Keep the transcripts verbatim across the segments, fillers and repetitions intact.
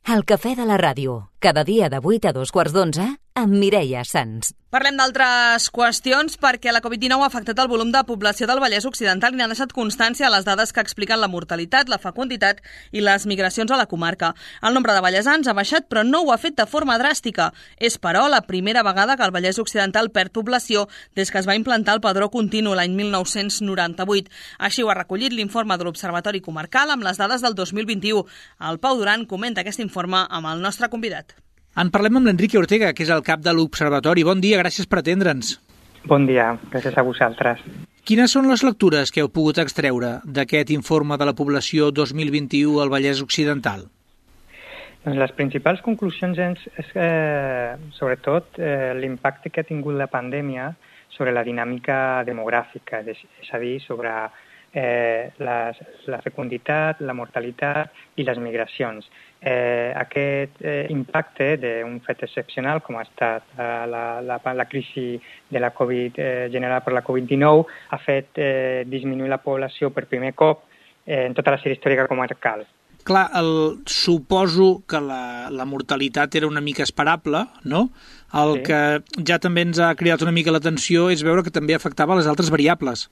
El cafè de la ràdio, cada dia de vuit a dos quarts d'onze, amb Mireia Sans. Parlem d'altres qüestions perquè la covid dinou ha afectat el volum de població del Vallès Occidental i n'han deixat constància a les dades que expliquen la mortalitat, la fecunditat i les migracions a la comarca. El nombre de vallesans ha baixat, però no ho ha fet de forma dràstica. És, però, la primera vegada que el Vallès Occidental perd població des que es va implantar el padró continu l'any mil nou-cents noranta-vuit. Així ho ha recollit l'informe de l'Observatori Comarcal amb les dades del dos mil vint-i-u. El Pau Duran comenta aquest informe amb el nostre convidat. En parlem amb l'Enrique Ortega, que és el cap de l'Observatori. Bon dia, gràcies per atendre'ns. Bon dia, gràcies a vosaltres. Quines són les lectures que heu pogut extreure d'aquest informe de la població dos mil vint-i-u al Vallès Occidental? Doncs les principals conclusions és, és eh, sobretot, eh, l'impacte que ha tingut la pandèmia sobre la dinàmica demogràfica, és, és a dir, sobre eh, la, la fecunditat, la mortalitat i les migracions. Eh, aquest eh, impacte d'un fet excepcional com ha estat eh, la, la, la crisi de la Covid eh, generada per la covid dinou ha fet eh, disminuir la població per primer cop eh, en tota la sèrie històrica comarcal. Clar, el, suposo que la, la mortalitat era una mica esperable, no? El sí. Que ja també ens ha cridat una mica l'atenció és veure que també afectava les altres variables.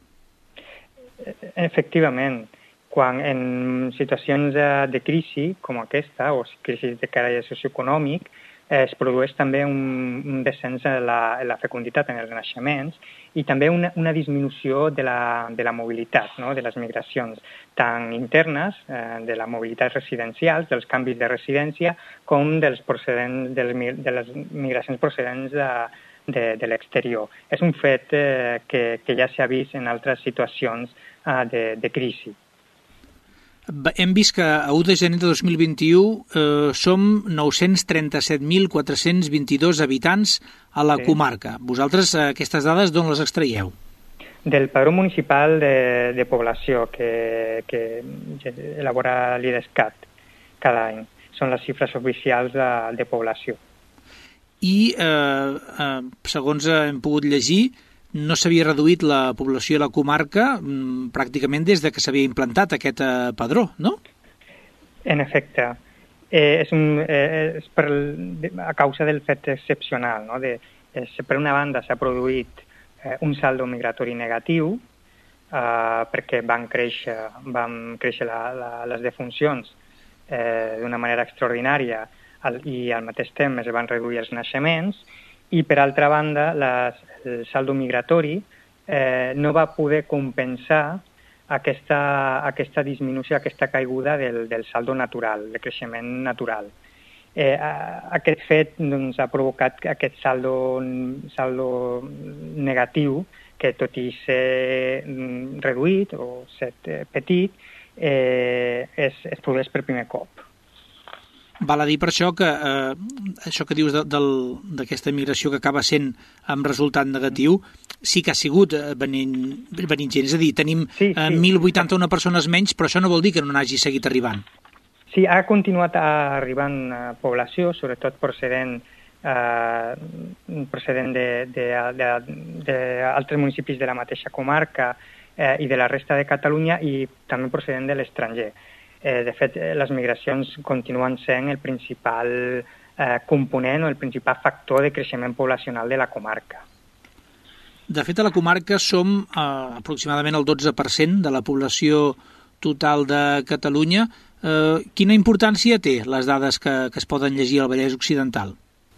Efectivament. Quan en situacions de crisi com aquesta, o crisi de caràcter socioeconòmic, es produeix també un, un descens en la, en la fecunditat en els naixements i també una, una disminució de la, de la mobilitat, no? De les migracions, tant internes, eh, de la mobilitat residencial, dels canvis de residència, com dels procedents, dels, de les migracions procedents de, de, de l'exterior. És un fet eh, que, que ja s'ha vist en altres situacions eh, de, de crisi. Hem vist que a u de gener de dos mil vint-i-u eh, som nou-cents trenta-set mil quatre-cents vint-i-dos habitants a la sí. comarca. Vosaltres eh, aquestes dades d'on les extraieu? Del Padró Municipal de, de Població que, que elabora l'IDESCAT cada any. Són les xifres oficials de, de població. I, eh, eh, segons hem pogut llegir, no s'havia reduït la població a la comarca mmm, pràcticament des de que s'havia implantat aquest eh, padró, no? En efecte. Eh, és un, eh, és per, a causa del fet excepcional, no? De, és, per una banda s'ha produït eh, un saldo migratori negatiu eh, perquè van créixer, van créixer la, la, les defuncions eh, d'una manera extraordinària al, i al mateix temps es van reduir els naixements. I, per altra banda, les, el saldo migratori eh, no va poder compensar aquesta, aquesta disminució, aquesta caiguda del, del saldo natural, del creixement natural. Eh, aquest fet doncs, ha provocat aquest saldo, saldo negatiu que, tot i ser reduït o ser petit, eh, es, es produeix per primer cop. Val a dir per això que eh, això que dius de, d'aquesta migració que acaba sent amb resultat negatiu sí que ha sigut venint, venint gent. És a dir, tenim sí, sí. eh, mil vuitanta-una persones menys, però això no vol dir que no n'hagi seguit arribant. Sí, ha continuat arribant a població, sobretot procedent, eh, procedent d'altres municipis de la mateixa comarca eh, i de la resta de Catalunya i també procedent de l'estranger. De fet, les migracions continuen sent el principal eh, component o el principal factor de creixement poblacional de la comarca. De fet, a la comarca som eh, aproximadament el dotze per cent de la població total de Catalunya. Eh, quina importància té les dades que, que es poden llegir al Vallès Occidental?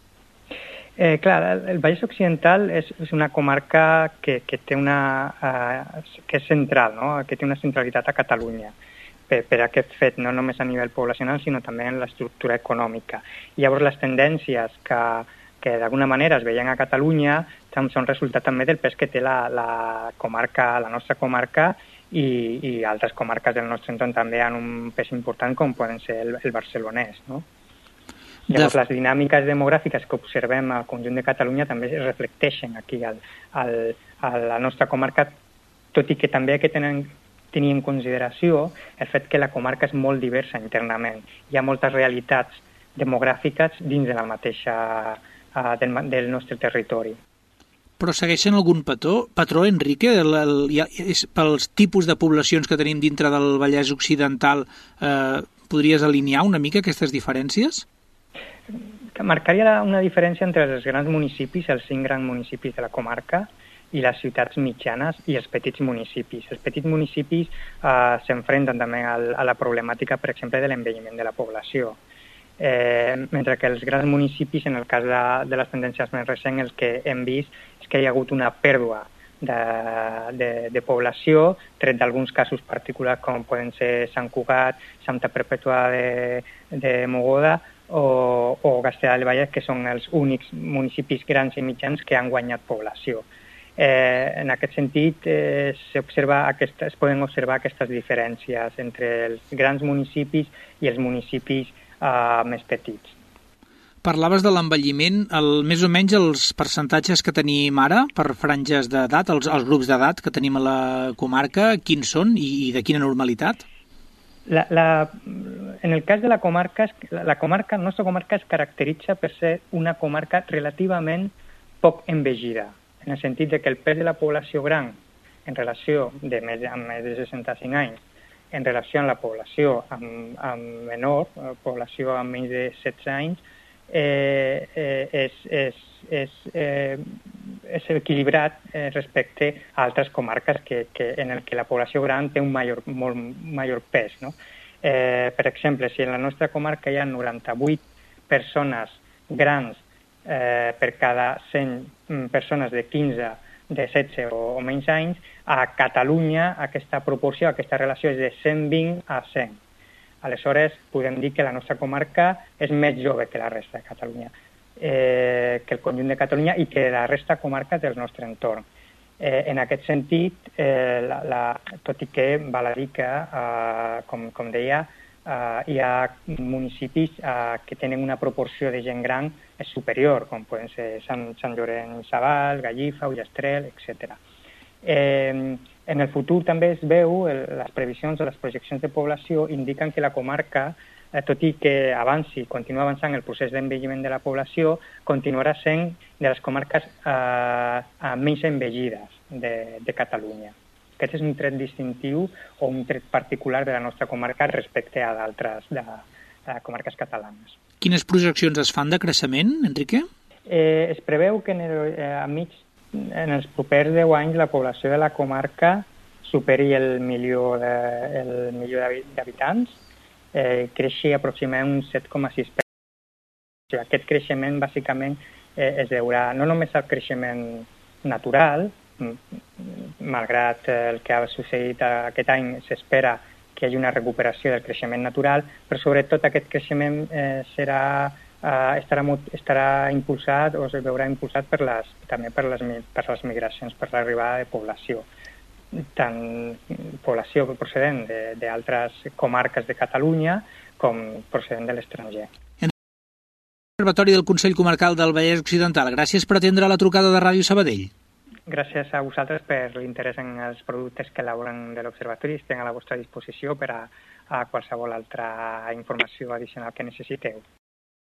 Eh, clar, el Vallès Occidental és, és una comarca que, que, té una, eh, que és central, no? Que té una centralitat a Catalunya. Per, per aquest fet, no només a nivell poblacional, sinó també en l'estructura econòmica. I llavors les tendències que, que d'alguna manera es veien a Catalunya són resultat també del pes que té la, la comarca, la nostra comarca i, i altres comarques del nostre entorn també han un pes important com poden ser el, el barcelonès, no? Llavors, les dinàmiques demogràfiques que observem al conjunt de Catalunya també es reflecteixen aquí al, al, a la nostra comarca, tot i que també que tenen tenir en consideració el fet que la comarca és molt diversa internament. Hi ha moltes realitats demogràfiques dins de la mateixa, uh, del, del nostre territori. Però segueixen algun patró, patró Enrique? El, el, ja, és, pels tipus de poblacions que tenim dintre del Vallès Occidental, eh, podries alinear una mica aquestes diferències? Marcaria una diferència entre els grans municipis, els cinc grans municipis de la comarca, i les ciutats mitjanes i els petits municipis. Els petits municipis eh, s'enfrenten també al, a la problemàtica, per exemple, de l'envelliment de la població. Eh, mentre que els grans municipis, en el cas de, de les tendències més recents, el que hem vist és que hi ha hagut una pèrdua de, de, de població, tret d'alguns casos particulars com poden ser Sant Cugat, Santa Perpètua de, de Mogoda o, o Castellar del Vallès, que són els únics municipis grans i mitjans que han guanyat població. Eh, en aquest sentit, eh, aquesta, es poden observar aquestes diferències entre els grans municipis i els municipis eh, més petits. Parlaves de l'envelliment, el, més o menys els percentatges que tenim ara per franges d'edat, els, els grups d'edat que tenim a la comarca, quins són i, i de quina normalitat? La, la, en el cas de la comarca, la, la comarca, la nostra comarca es caracteritza per ser una comarca relativament poc envellida, en el sentit de que el pes de la població gran en relació de més, amb més de seixanta-cinc anys, en relació amb la població amb, amb menor, població amb menys de setze anys, eh, eh, és, és, és, eh, és equilibrat eh, respecte a altres comarques que, que, en el que la població gran té un major, molt major pes, no? Eh, per exemple, si en la nostra comarca hi ha noranta-vuit persones grans Eh, per cada cent persones de quinze, de setze o, o menys anys, a Catalunya aquesta proporció, aquesta relació és de cent vint a cent. Aleshores, podem dir que la nostra comarca és més jove que la resta de Catalunya, eh, que el conjunt de Catalunya i que la resta de comarques del nostre entorn. Eh, en aquest sentit, eh, la, la, tot i que val a dir que, eh, com, com deia, Uh, hi ha municipis uh, que tenen una proporció de gent gran superior, com poden ser Sant, Sant Llorenç Savall, Gallifa, Ullastrell, etcètera. Eh, en el futur també es veu, el, les previsions o les projeccions de població indiquen que la comarca, eh, tot i que avanci, continua avançant el procés d'envelliment de la població, continuarà sent de les comarques eh, menys envellides de, de Catalunya. Aquest és un tret distintiu o un tret particular de la nostra comarca respecte a d'altres de, de comarques catalanes. Quines projeccions es fan de creixement, Enrique? Eh, es preveu que en, el, eh, a mig, en els propers deu anys la població de la comarca superi el milió de, el milió d'habitants, eh, creixi aproximadament un set coma sis per cent. Aquest creixement, bàsicament, eh, es deurà no només al creixement natural, malgrat el que ha succeït aquest any, s'espera que hi hagi una recuperació del creixement natural, però sobretot aquest creixement eh, serà, eh, estarà, estarà impulsat o es veurà impulsat per les, també per les, per les migracions, per l'arribada de població, tant població procedent d'altres comarques de Catalunya com procedent de l'estranger. Observatori del Consell Comarcal del Vallès Occidental, gràcies per atendre la trucada de Ràdio Sabadell. Gràcies a vosaltres per l'interès en els productes que elaboren de l'Observatori. Estem a la vostra disposició per a, a qualsevol altra informació addicional que necessiteu.